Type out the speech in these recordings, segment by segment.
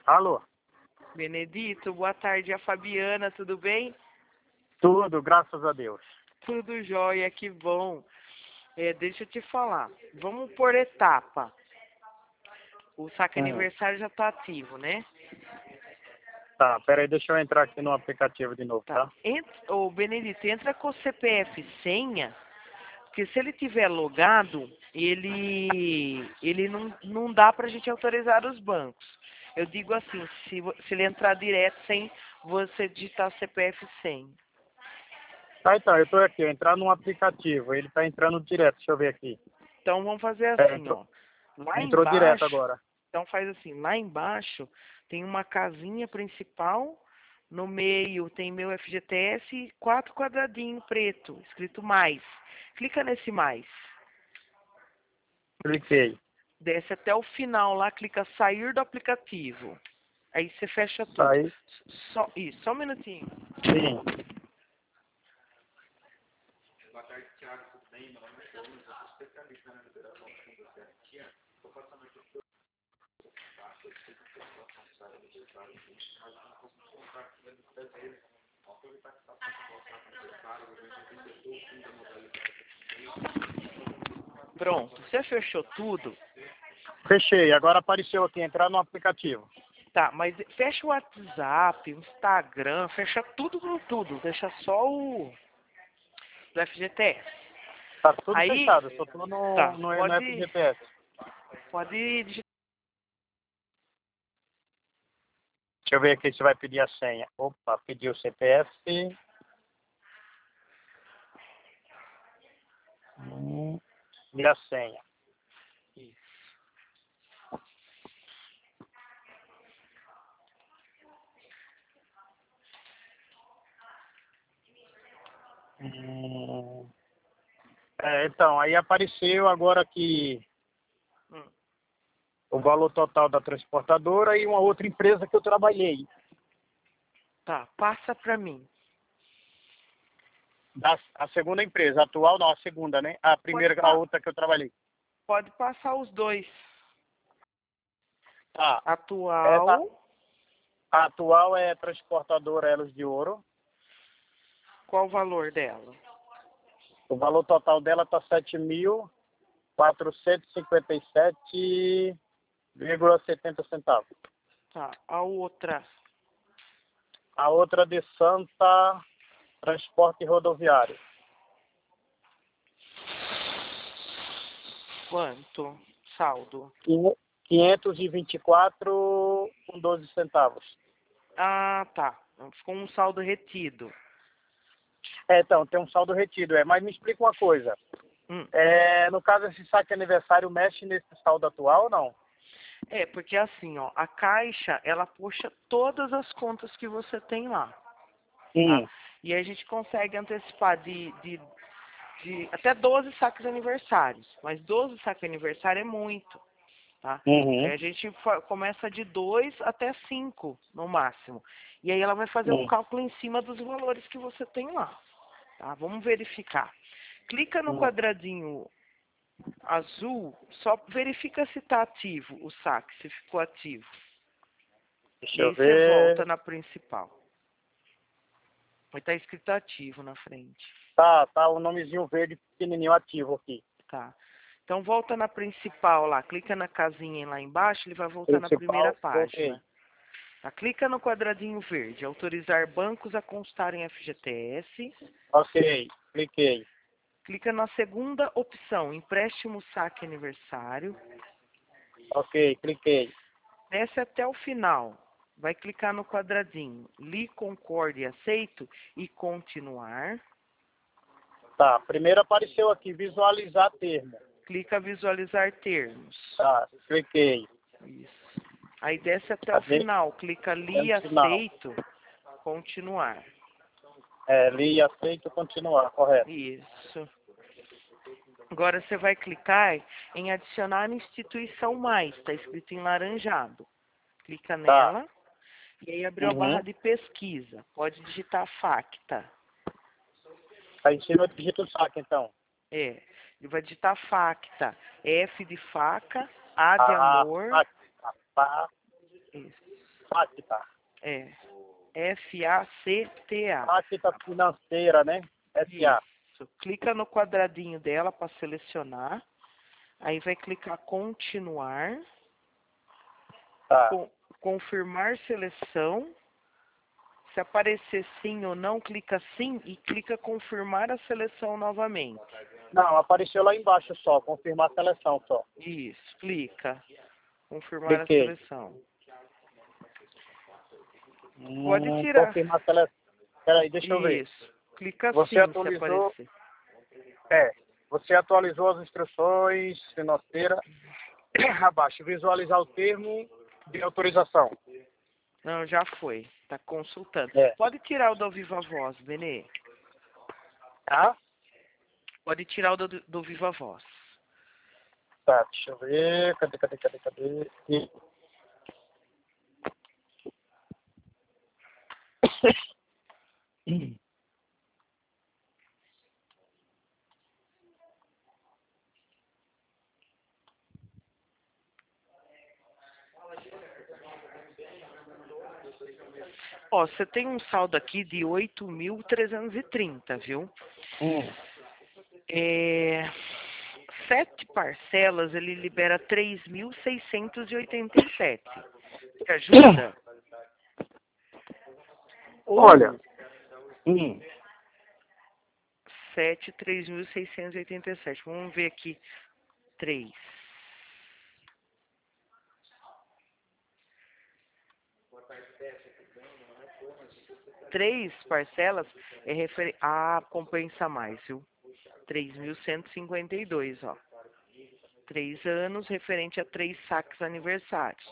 Alô? Benedito, boa tarde. A Fabiana, tudo bem? Tudo, graças a Deus. Tudo jóia, que bom. Deixa eu te falar. Vamos por etapa. O saque aniversário já está ativo, né? Tá, peraí, deixa eu entrar aqui no aplicativo de novo, tá? Ô, Benedito, entra com o CPF e senha, porque se ele tiver logado, ele não dá pra gente autorizar os bancos. Eu digo assim, se ele entrar direto sem você digitar CPF e senha. Tá, então, eu tô aqui, entrar no aplicativo, ele tá entrando direto, deixa eu ver aqui. Então vamos fazer assim, Entrou, ó. Lá entrou direto embaixo, agora. então faz assim, lá embaixo tem uma casinha principal, no meio tem meu FGTS e 4 quadradinhos preto, escrito mais. Clica nesse mais. Cliquei. Desce até o final lá, clica sair do aplicativo. Aí você fecha tudo. Tá aí? Só um minutinho. Sim. Boa tarde, Thiago, tudo bem? Meu nome é Jonas, eu sou especialista na liberação de fundos de garantia. Estou passando aqui por eu sei que a situação está aniversário existe, mas eu não consigo comprar aqui no brasileiro. Vamos aproveitar que está passando o saco aniversário, eu já entendeu o fim da modalidade. Pronto, você fechou tudo? Fechei, agora apareceu aqui, entrar no aplicativo. Tá, mas fecha o WhatsApp, o Instagram, fecha tudo com tudo, deixa só o do FGTS. Tá tudo Aí, fechado, só tô tá, no pode FGTS. digitar. Deixa eu ver aqui se vai pedir a senha. Opa, pediu o CPF. E a senha. Então, aí apareceu agora que o valor total da transportadora e uma outra empresa que eu trabalhei. Tá, passa pra mim. A segunda empresa, a atual não, a segunda, né? A primeira, a outra que eu trabalhei. Pode passar os dois. Tá. Atual. A atual é transportadora Elos de Ouro. Qual o valor dela? O valor total dela está 7.457,70 centavos. Tá, a outra. A outra de Santa, transporte rodoviário. Quanto? Saldo. 524,12 centavos. Ah, tá. Ficou um saldo retido. Então, tem um saldo retido. Mas me explica uma coisa. No caso, esse saque aniversário mexe nesse saldo atual ou não? Porque assim, ó, a Caixa, ela puxa todas as contas que você tem lá. Tá? E a gente consegue antecipar de até 12 saques aniversários. Mas 12 saques aniversário é muito. Tá? Aí a gente começa de 2 até 5 no máximo. E aí ela vai fazer um cálculo em cima dos valores que você tem lá. Tá? Vamos verificar. Clica no quadradinho azul, só verifica se está ativo o saque, se ficou ativo. Deixa E aí eu você ver. volta na principal. Vai estar escrito ativo na frente. Tá o nomezinho verde pequenininho ativo aqui. Tá. Então volta na principal lá, clica na casinha lá embaixo, ele vai voltar na primeira página. Okay. Tá? Clica no quadradinho verde, autorizar bancos a constarem FGTS. Ok, cliquei. Clica na segunda opção, empréstimo saque aniversário. Ok, cliquei. Desce até o final. Vai clicar no quadradinho, li, concorde, aceito e continuar. Tá, primeiro apareceu aqui, visualizar termo. Clica visualizar termos. Tá, cliquei. Isso. Aí desce até o final, clica li, aceito, continuar. Li, aceito, continuar, correto. Isso. Agora você vai clicar em adicionar instituição mais, está escrito em laranjado. Clica nela e aí abriu a barra de pesquisa. Pode digitar FACTA. Aí em cima digita o saque, então. Ele vai digitar FACTA. F de faca, A de amor. Isso. Facta. É. F-A-C-T-A. Facta financeira, né? F-A. Isso. Clica no quadradinho dela para selecionar. Aí vai clicar continuar. Tá. Confirmar seleção. Se aparecer sim ou não, clica sim e clica confirmar a seleção novamente. Não, apareceu lá embaixo só, confirmar a seleção só. Isso, clica. Confirmar a seleção. Pode tirar. Confirmar a seleção. Peraí, deixa eu ver. Isso. Clica Você sim atualizou, se aparecer. Você atualizou as instruções financeiras. Abaixo, visualizar o termo de autorização. Não, já foi. Tá consultando. É. Pode tirar o do Viva Voz, Benê. Tá? Pode tirar o do Viva Voz. Tá, deixa eu ver. Cadê? Ó, você tem um saldo aqui de 8.330, viu? 7 parcelas, ele libera 3.687. Te ajuda? Olha. 7, 3.687. Vamos ver aqui. 3. Três parcelas é referente. Ah, compensa mais, viu? 3.152, ó. 3 anos referente a 3 saques aniversários.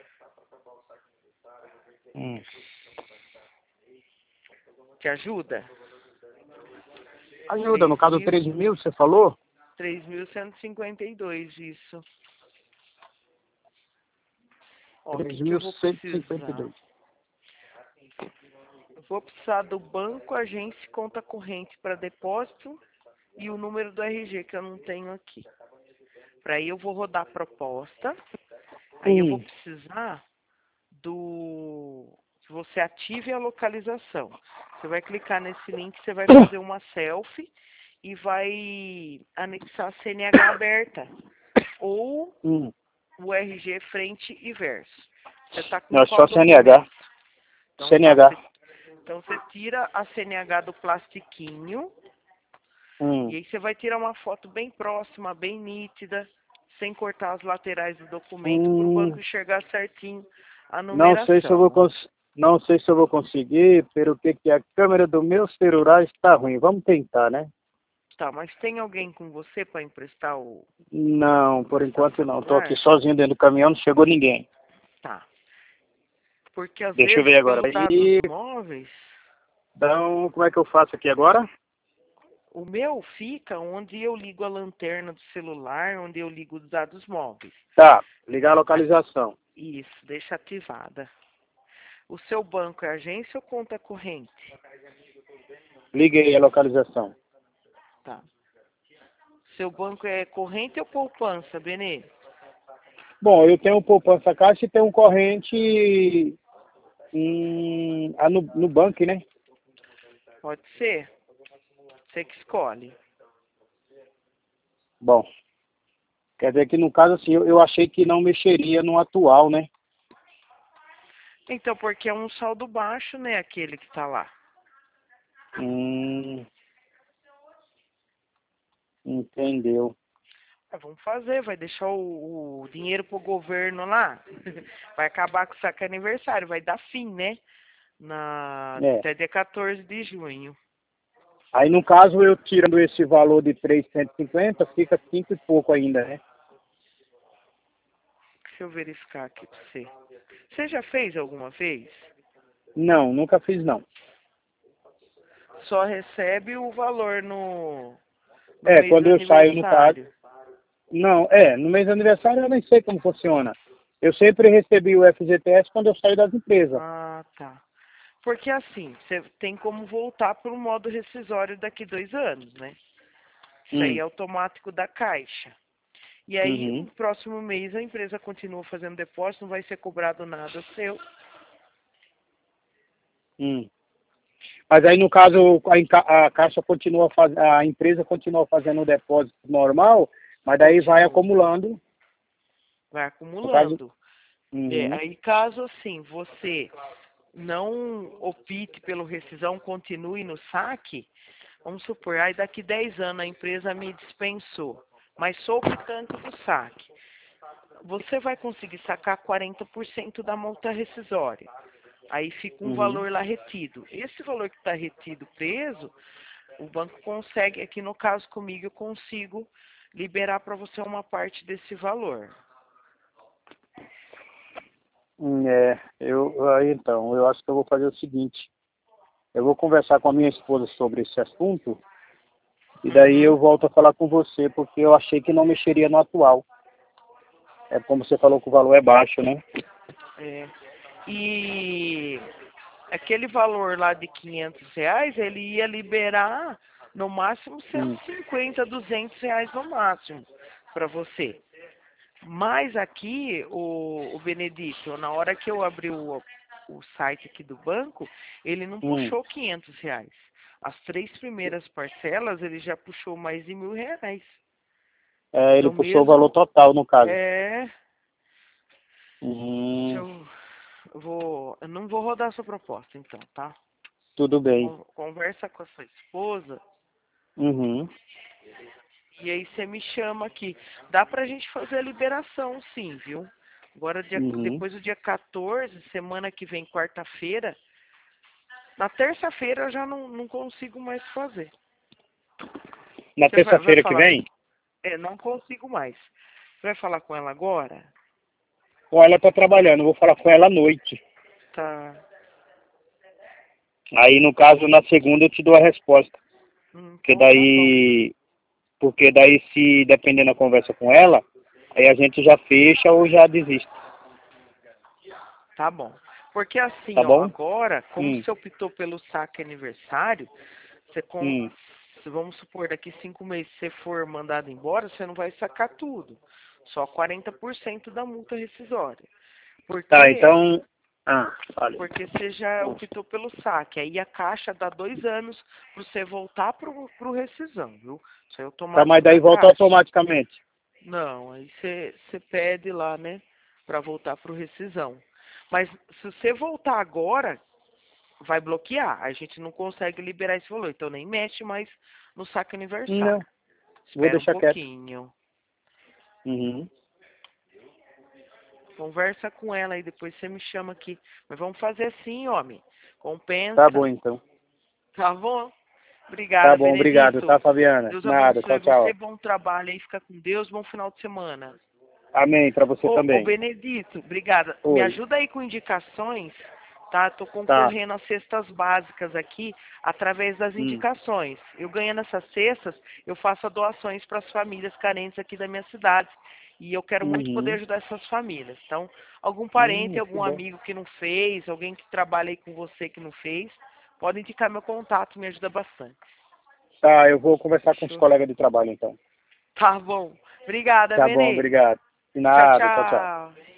Te ajuda? Ajuda, no caso 3.000, você falou? 3.152, isso. 3.152. Eu vou precisar do banco, agência, conta corrente para depósito e o número do RG que eu não tenho aqui. Para aí eu vou rodar a proposta. Aí eu vou precisar que você ative a localização. Você vai clicar nesse link, você vai fazer uma selfie e vai anexar a CNH aberta ou o RG frente e verso. Você tá com não, qual só CNH. Então, CNH. Então você tira a CNH do plastiquinho e aí você vai tirar uma foto bem próxima, bem nítida, sem cortar as laterais do documento para o banco enxergar certinho a numeração. Não sei se eu vou conseguir, porque a câmera do meu celular está ruim. Vamos tentar, né? Tá, mas tem alguém com você para emprestar o... Não, por enquanto não. Estou aqui sozinho dentro do caminhão, não chegou ninguém. Tá. Porque às Deixa eu vezes ver agora. pelos dados móveis... Então, como é que eu faço aqui agora? O meu fica onde eu ligo a lanterna do celular, onde eu ligo os dados móveis. Tá, ligar a localização. Isso, deixa ativada. O seu banco é agência ou conta corrente? Liguei a localização. Tá. Seu banco é corrente ou poupança, Benê? Bom, eu tenho poupança caixa e tenho um corrente no banco, né? Pode ser. Você que escolhe. Bom, quer dizer que no caso assim, eu achei que não mexeria no atual, né? Então, porque é um saldo baixo, né, aquele que tá lá. Entendeu. Vamos fazer, vai deixar o dinheiro pro governo lá. Vai acabar com o saque aniversário, vai dar fim, né? Até dia 14 de junho. Aí, no caso, eu tirando esse valor de 350, fica 5 e pouco ainda, né? Deixa eu verificar aqui pra você. Você já fez alguma vez? Não, nunca fiz, não. Só recebe o valor no mês quando eu saio no caso. Não, no mês do aniversário eu nem sei como funciona. Eu sempre recebi o FGTS quando eu saio das empresas. Ah, tá. Porque assim, você tem como voltar para o modo rescisório daqui 2 anos, né? Isso aí é automático da Caixa. E aí, no próximo mês, a empresa continua fazendo depósito, não vai ser cobrado nada seu. Hum. Mas aí, no caso, a Caixa continua a empresa continua fazendo o depósito normal, mas daí vai acumulando. Vai acumulando. Uhum. Aí, caso assim, você não opte pelo rescisão, continue no saque, vamos supor, aí daqui 10 anos a empresa me dispensou, mas sou optante do saque. Você vai conseguir sacar 40% da multa rescisória. Aí fica um valor lá retido. Esse valor que está retido preso, o banco consegue, aqui no caso comigo, eu consigo liberar para você uma parte desse valor. Então, eu acho que eu vou fazer o seguinte. Eu vou conversar com a minha esposa sobre esse assunto e daí eu volto a falar com você, porque eu achei que não mexeria no atual. É como você falou que o valor é baixo, né? E aquele valor lá de R$ 500, ele ia liberar no máximo 150, R$ 200 no máximo para você. Mas aqui, o Benedito, na hora que eu abri o site aqui do banco, ele não puxou R$ 500. As 3 primeiras parcelas, ele já puxou mais de R$ 1.000. Ele então, puxou o valor total, no caso. Eu não vou rodar a sua proposta, então, tá? Tudo bem. Conversa com a sua esposa. E aí você me chama aqui. Dá pra gente fazer a liberação, sim, viu? Agora, depois do dia 14, semana que vem, quarta-feira. Na terça-feira eu já não consigo mais fazer. Na terça-feira que vem? Não consigo mais. Você vai falar com ela agora? Ou ela tá trabalhando, eu vou falar com ela à noite. Tá. Aí, no caso, na segunda eu te dou a resposta. Porque daí, se dependendo da conversa com ela, aí a gente já fecha ou já desiste. Tá bom. Porque assim, tá bom? agora, como você optou pelo saque aniversário, vamos supor, daqui 5 meses você for mandado embora, você não vai sacar tudo. Só 40% da multa rescisória. Tá, então... Porque você já optou pelo saque. Aí a Caixa dá 2 anos para você voltar pro rescisão, viu? Isso é automático. Tá, mas daí volta automaticamente. Não, aí você pede lá, né? Para voltar pro rescisão. Mas se você voltar agora, vai bloquear. A gente não consegue liberar esse valor. Então nem mexe mais no saque aniversário. Não. Vou deixar um pouquinho. Conversa com ela e depois você me chama aqui. Mas vamos fazer assim, homem. Compensa. Tá bom, então. Tá bom? Obrigada, Tá bom, Benedito. obrigado, tá, Fabiana? Deus Nada, abençoe tchau. você. Bom trabalho aí. Fica com Deus. Bom final de semana. Amém, pra você também. Benedito, obrigada. Oi. Me ajuda aí com indicações, tá? Tô concorrendo às cestas básicas aqui através das indicações. Eu ganhando essas cestas, eu faço doações para as famílias carentes aqui da minha cidade. E eu quero muito poder ajudar essas famílias. Então, algum parente, algum amigo que não fez, alguém que trabalha aí com você que não fez, pode indicar meu contato, me ajuda bastante. Tá, eu vou conversar com os colegas de trabalho, então. Tá bom. Obrigada, Tá bom, obrigado. De nada, tchau.